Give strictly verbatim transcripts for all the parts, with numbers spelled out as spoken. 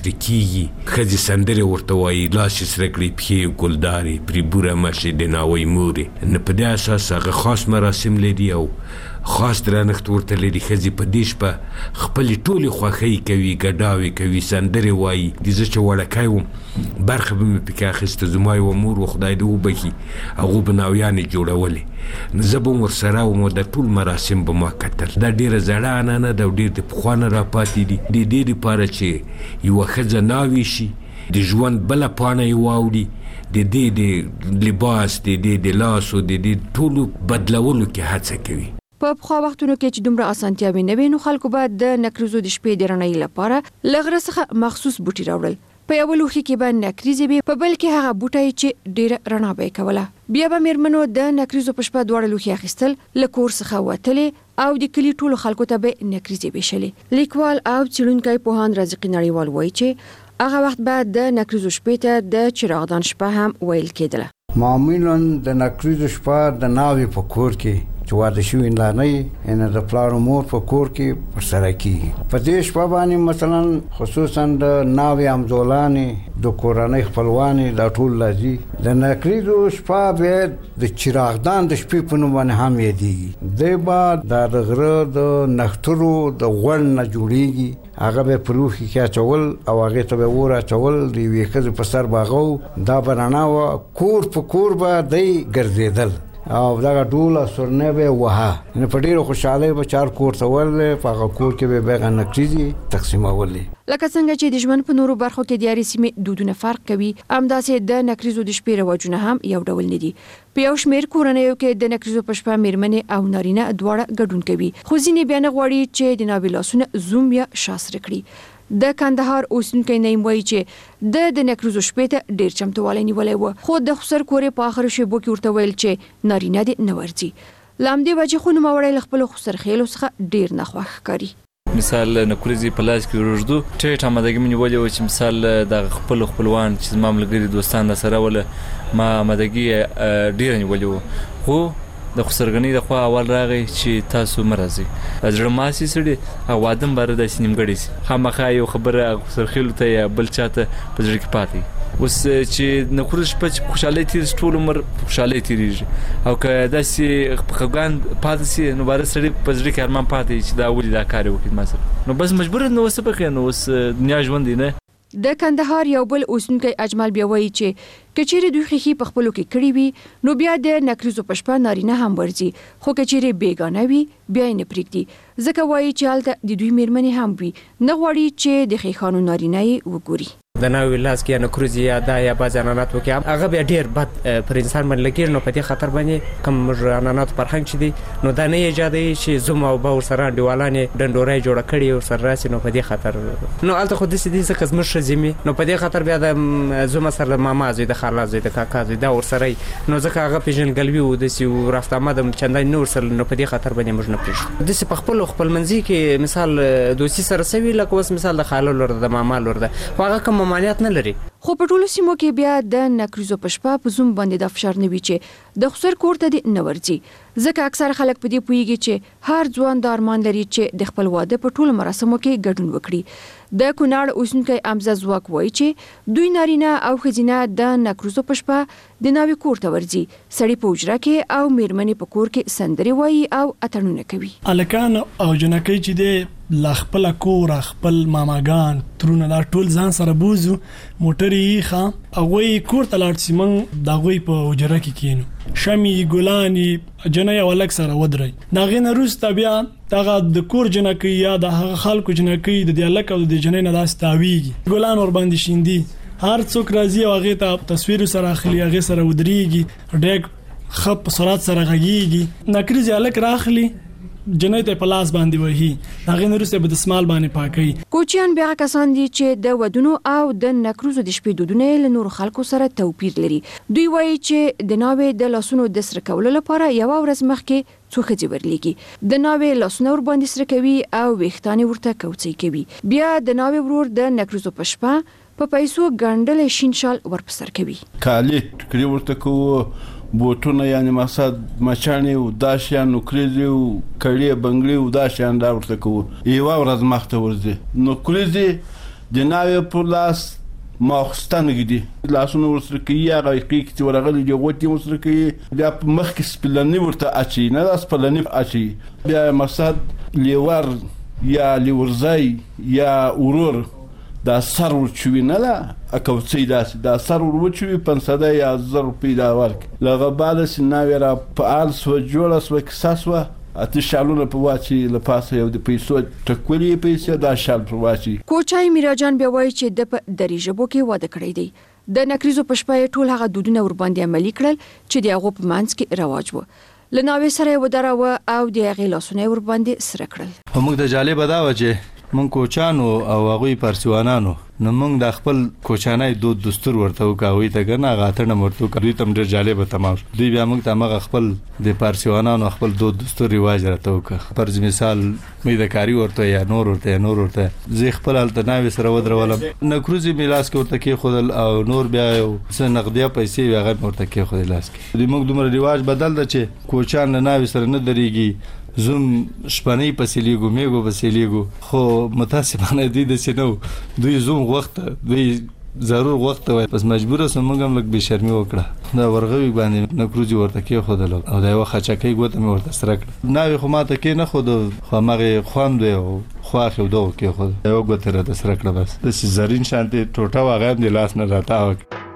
سره کېږي، ښځې سندرې ورته وایي، لاس یې سره کړي، پښې ګلدارې، پرې بوره مشې د ناوی مورې. نو په دې اساس هغه خاص مراسم لري او خاص درنښت ورته لري. ښځې په دې شپه خپلې ټولې خوښۍ کوي، ګډاوې کوي، سندرې وایي. د زه چې وړکی وم برخه به مې پکې اخیسته، زما یوه مور و خدای دې وبخي، هغو به ناویانې جوړولې، نو زه به م ورسره وم او د ټول مراسم به ما کتل. دا ډېره زړه عنعنه ده او ډېر د پخوا نه راپاتې دي. د دې دپاره چې یوه ښځه ناوې شي، د ژوند بله پاڼه یې واوړي، د دې د لباس، د دې د لاس او د دې ټولو بدلولو کې هڅه کوي. په پخوا وختونو کې چې دومره اسانتیاوې نه وې، نو خلکو به د نکریزو د شپې د رڼایي لپاره له غره څخه مخصوص بوټي راوړل. په یوه لوښي کې به نکریزې وې، په بل کې هغه بوټی چې ډېره رڼا به یې کوله. بیا به مېرمنو د نکریزو په شپه دواړه لوښي اخیستل، له کور څخه وتلې او د کلي ټولو خلکو ته به نکریزې ویشلې. لیکوال او څېړونکی پوهاند رازقي نړیوال وایي چې هغه وخت به د نکریزو شپې ته د چراغدان شپه هم ویل کېدله. معمولا د نکریزو شپه د ناوې په کور کې چې واده شوي نانۍ یعنې د پلار او مور په کور کې پر سره کېږي. په دې شپه باندې مثلا خصوصا د ناوې همزولانې، د کورنۍ خپلوانې دا ټول راځي. د نکریزو شپه بیا د چراغدان د شپې په نوم باندې هم یادېږي. دی به دا د غره د نښترو د غوړ نه جوړېږي، هغه به په لوښي کې اچول او هغې ته به اور اچول، د یوې ښځې په سر به هغه دا به رڼا وه، کور په کور به دی ګرځېدل او دغه ډول او سورنۍ به یې وهه. نو په ډېرو خوشحالۍ به چار کور ته ورلې، په هغه کور کې به یې هغه نکریزې تقسیمولې. لکه څنګه چې د ژوند په نورو برخو کې د هرې سیمې دودونه فرق کوي، همداسې د نکریزو د شپې رواجونه هم یو ډول نه دي. په یو شمېر کورنیو کې د نکریزو په شپه مېرمنې او نارینه دواړه ګډون کوي، خو ځینې بیا نه غواړي چې د ناوې لاسونه زوم یا شاسره کړي. د کندهار اوسېدونکی نعیم وایي چې د د نکریزو شپې ته ډېر چمتووالی نیولی و، خو د خسر کورې په آخرو شېبو کې ورته ویل چې نارینه دې نه ورځي. له همدې وجې خو نوموړی له خپلو خسرخیلو څخه ډېر ناخوښ ښکاري. مثال نکریزې په لاس کې ورږدو ټیټ آمادګي مې نیولې وه چې مثال د خپلو خپلوان چې زما ملګري دوستان راسره وله، ما آمادګي ډېره نیولې وه، خو د خسرګنۍ د خوا اول راغی چې تاسو مه راځئ. زړه ماسي سړي او واده م باره داسې نیمګړی سي، خامخا یو خبره خسرخیلو ته یا بل چا ته په زړه کې پاتې. اوس چې نکریز شپه چې په خوشحالۍ تېر شي، ټول عمر په خوشحالۍ تېرېږي، او که داسې په خفګان پاتې سي نو باره سړي په زړه کې ارمان پاتې چې دا ولې دا کار یې وکړي ما سره، نو بس مجبور نو اوس څه پکې، نو اوس دنیا ژوند دی نه. د کندهار یو بل اوسېدونکی اجمل بیا وایي چې که چیرې دوی ښیښې په خپلو کې کړي وي نو بیا د نکریزو په شپه نارینه هم ورځي، خو که چیرې بیګانه وي بیا یې نه پرېږدي، ځکه وایي چې هلته د دوی مېرمنې هم وي، نه غواړي چې د ښیښانو نارینه یې وګوري. د ناوې لاس کې یا نکریز یا دا یا بعضې عنعنات وکړي، هغه بیا ډېر بد پر انسان باندې لګېږي. نو په دې خاطر باندې کوم موږ عنعناتو فرهنګ چې دی نو دا نه ایجادوي چې زوم او به ورسره انډیوالانې ډنډوره یې جوړه کړې ورسره راسي. نو په دې خاطر نو هلته خو داسې دي ځکه زموږ ښځې مې، نو په دې خاطر بیا د زومه سره د ماما زوی، د خالا زوی، د کاکا زوی دا ورسره وي، نو ځکه هغه پېژندګلوي و داسې رفت آمده چندانې نه ورسره، نو په دې خاطر باندې موږ نه پرېږدو. داسې په خپلو خپلمنځي کې مثال دوستي سره سوي، لکه اوس مثال د خاله لور ده، د ماما لور ده، خو هغه کوم ممانعت نه لري. خو په ټولو سیمو کې بیا د نکریزو په شپه په زوم باندې دا فشار نه وي چې د خسر کور ته دې نه ورځي، ځکه اکثره خلک په دې پوهېږي چې هر ځوان دا ارمان لري چې د خپل واده په ټولو مراسمو کې ګډون وکړي. د کونړ اوسېدونکی امزه ځواک وایي چې دوی نارینه او ښځینه د نکریزو په شپه د ناوې کور ته ورځي، سړي په حجره کې او مېرمنې په کور کې سندرې وایي او اتڼونه کوي. هلکان او جنکۍ چې دی له خپله کوره خپل ماماګان ترونه دا ټول ځان سره بوزو، موټرې ایښه، هغوی کور ته لاړ سي، موږ د هغوی په حجره کې کښېنو، شمې ګلانې جنۍ او هلک سره ودرئ. د هغې نه وروسته بیا دغه د کور جنکۍ یا د هغه خلکو جنکۍ د دې هلک او د دې جنۍ نه داسې تاویږي، ګلان ورباندې شیندي، هر څوک راځي او هغې ته تصویر سره اخلي، هغې سره ودرېږي، ډېر ښه په سرعت سره غږېږي. نکریز هلک راخلي، جنۍ ته په لاس باندې وهي، هغې نه وروسته به دسمال باندې پاکوي. کوچیان بیا کسان دي چې د ودونو او د نکریزو د شپې دودونه له نورو خلکو سره توپیر لري. دوی وایي چې د ناوې د لاسونو د سره کولو لپاره یوه ورځ مخکې څو ښځې ورلیږي، د ناوې لاسونه ورباندې سره کوي او ویښتان یې ورته کوڅۍ کوي، بیا د ناوې ورور د نکریزو په شپه په پیسو ګنډلی شین شال ورپسر کوي. کالي ټکري ورته کوو، بوټونه یعنې مقصد مچاڼې و دا شیان، نکریزې و کړې بنګړې و دا شیان دا ورته کوو، یوه ورځ مخته ورځي. نکریزې د ناوې په لاس ماخستن ږدي لاسونه ورسره کوي هغه حقیقي چې ورغلي دي غوټې ورسره کوي بیا په مخ کې سپلنې ورته اچي نه دا سپلنې اچي بیا مقصد لیور یا لیورزای یا ورور دا سر ورچوي نه لا اکوڅي داسې دا سر ورچوي پنځه یا زر روپۍ دا ورک لغه بعد سناوي را په آل سو جوړه سو کساس و اته شالونه په واچي لپاسه یو د پیسو ټکولې پیسې دا شال په واچي کوچای میراجان بیا وایي چې د درې ژبو کې واده کړی دی د نکریزو په شپه ټول هغه دودونه ور باندې عملي کړل چې د هغه په منځ کې رواج و لناوي سره ودراوه او د هغه لاسونه ور باندې سره کړل موږ د جالب دا و چې مونږ کوچانو او هغه پرسوانانو نو مونږ د خپل کوچانای دود دستور ورته وکاوي ته کنه غاټنه مرته کوي تم ډیر جالب تمام دی بیا موږ ته مغه خپل د پرسوانانو خپل دود دستور ریواج راته وکا پر مثال مې د کاری ورته یا نور ورته نور ورته زی خپل التناوي سره ودرولم نکروزي میلاس کې ورته کې خودل او نور بیا څه نقدیا پیسې هغه ورته کې خودل لاس کې د موږ دومره ریواج بدل د چې کوچان نه ناوي سره نه دريږي زوم شپنې پسلیګو میګو پسلیګو خو متاسفانه دي د سينو دوی زوم وخت دوی ضرور وخت وای پس مجبور سم موږ هم لګ به شرمي وکړه دا ورغوي باندې نکروزي ورته کې خودل او دا وخت چکه ګوته مې ورته سره کړ ناوي خو ماته کې نه خود خو مغه خوند او خواخ یو دوه کې خود یو ګوته را سره کړ بس د زرین شانتي ټوټه واغې د لاس نه راته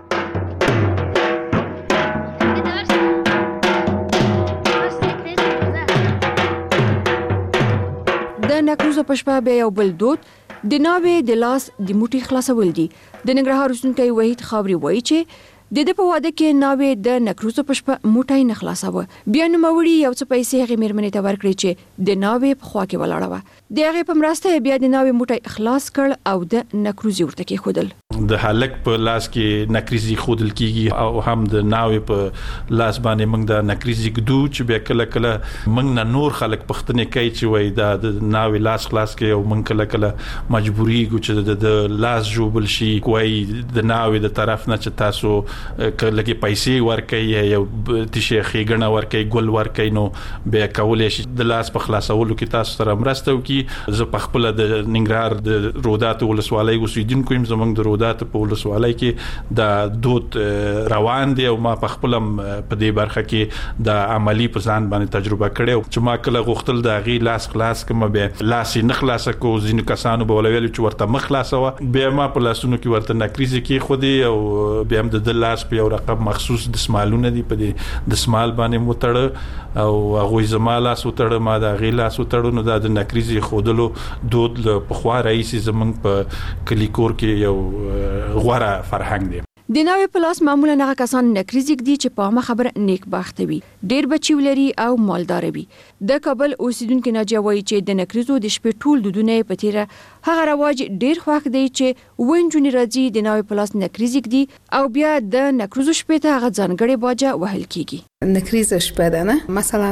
نکروزو په شپه بیا یو بل دود د ناوې د لاس د موټي خلاصول دي د ننګرهار اوسېدونکی وحید خاوري وایي چې د د په واده کې ناوې د نکروزو په شپه موټی نه خلاصاوه بیا نوموړي یو څه پیسې هغې مېرمنې ته ورکړې چې د ناوې په خوا کې ولاړه وه د هغې په مرسته بیا د ناوې موټی خلاص کړ او د نکروزي ورته کېښودل د هلک په لاس کې نکریزي خودل کیږي او هم د ناوې په لاس باندې موږ د نکریزي ګدو چې بیا کله کله موږ نه نور خلک پښتنې کوي چې وای دا د ناوې لاس خلاص کوي او موږ کله کله مجبوري ګو چې د لاس جوبل شي کوی د ناوې د طرف نه چې تاسو کله کې پیسې ورکړي یو تشه خېګنه ورکړي ګل ورکړي نو بیا کولې شي د لاس په خلاصولو کې تاسو سره مرسته وکي زه په خپل د ننګرهار د رودات ولسوالۍ اوسیدونکو يم زمونږ د رودات په ولسوالۍ کې د دود روان دي او ما په خپل په دې برخه کې د عملی په ځان باندې تجربه کړې چې ما کله غوښتل د غي لاس خلاص کوم به لاس نه خلاص کو ځینو کسانو به ولویل چې ورته مخ خلاصوه بیا ما په لاسونو کې ورته نکریزي کې خو دي او بیا هم د لاس په یو رقم مخصوص د سمالونه دي په دې د سمال باندې متړ او هغه زماله سوتړ ما د غي لاس وتړو نو د نکریزي خودلو دود په خوا رئیس زمنګ په کلیکور کې یو غوړه فرهنګ دی د ناوې په لاس معمولا هغه کسان نکریزي دي چې په ما خبر نیک بخت وي ډېر بچي ولري او مالدار وي د کابل اوسیدونکو ناجیه وایي چې د نکریزو د شپې ټول دودونه په تیره هغه رواج ډېر خوښ دی چې ونجونی راځي د ناوې په لاس نکریزي دي او بیا د نکریزو شپې ته هغه ځانګړي باجه وهل کیږي نکریزه شپه ده نه مثلا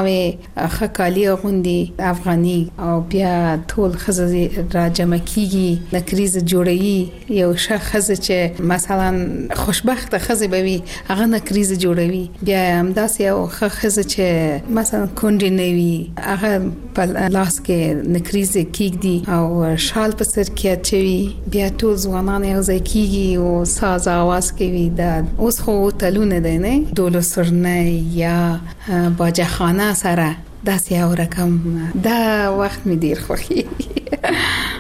ناوې خکالی غوندي افغاني او بیا ټول خزه را جمع کیږي نکریزه جوړوي یو شخص چې مثلا خوشبخت خزه بوي هغه نکریزه جوړوي بیا هم داسې یو خزه چې مثلا کونډي نوي هغه په لاس کې نکریزه کیږي او شال په سر کې اچوي بیا ټول ځوانان یو ځای کیږي او ساز आवाज کوي دا اوس خو تلونه ده نه دولو سرنه یا باجخانه سره داسې یو رقم دا وخت می ډیر خوښي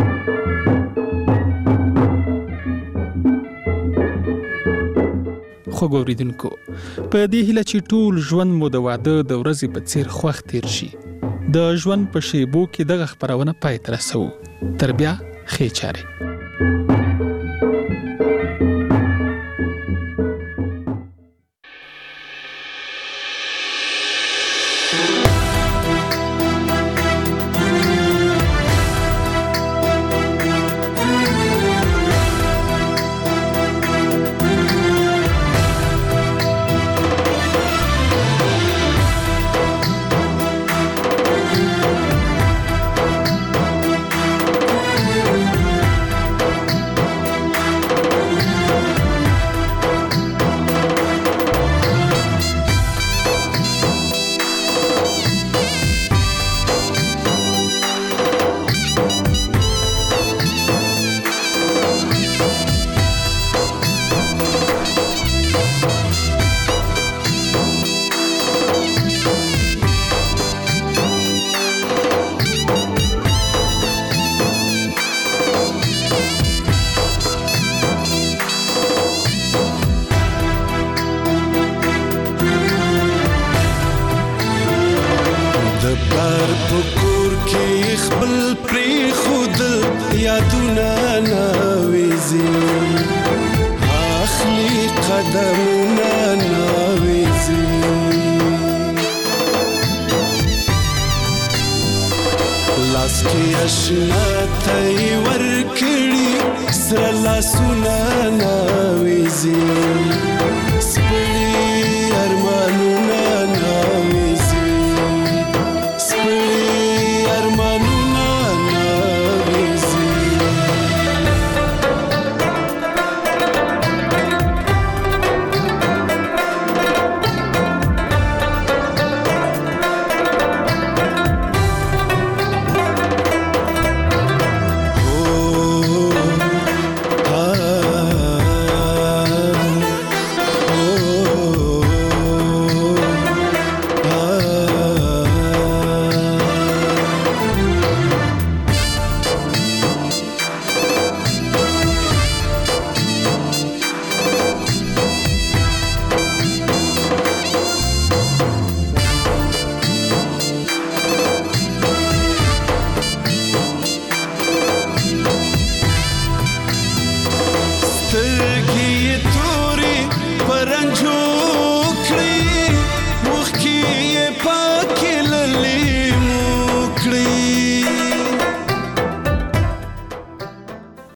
خو ګوریدونکو په دې هیله چې ټول ژوند مو د واده د ورځې په څیر خوښ تیر شي د ژوند په شیبو کې دغه خبرونه پای ته رسو تر بیا ښې چارې پری خود یادونه ناویزي اخلي قدمونه ناویزي لاس کې اشنا ته ورکړي سره لاسونه ناویزي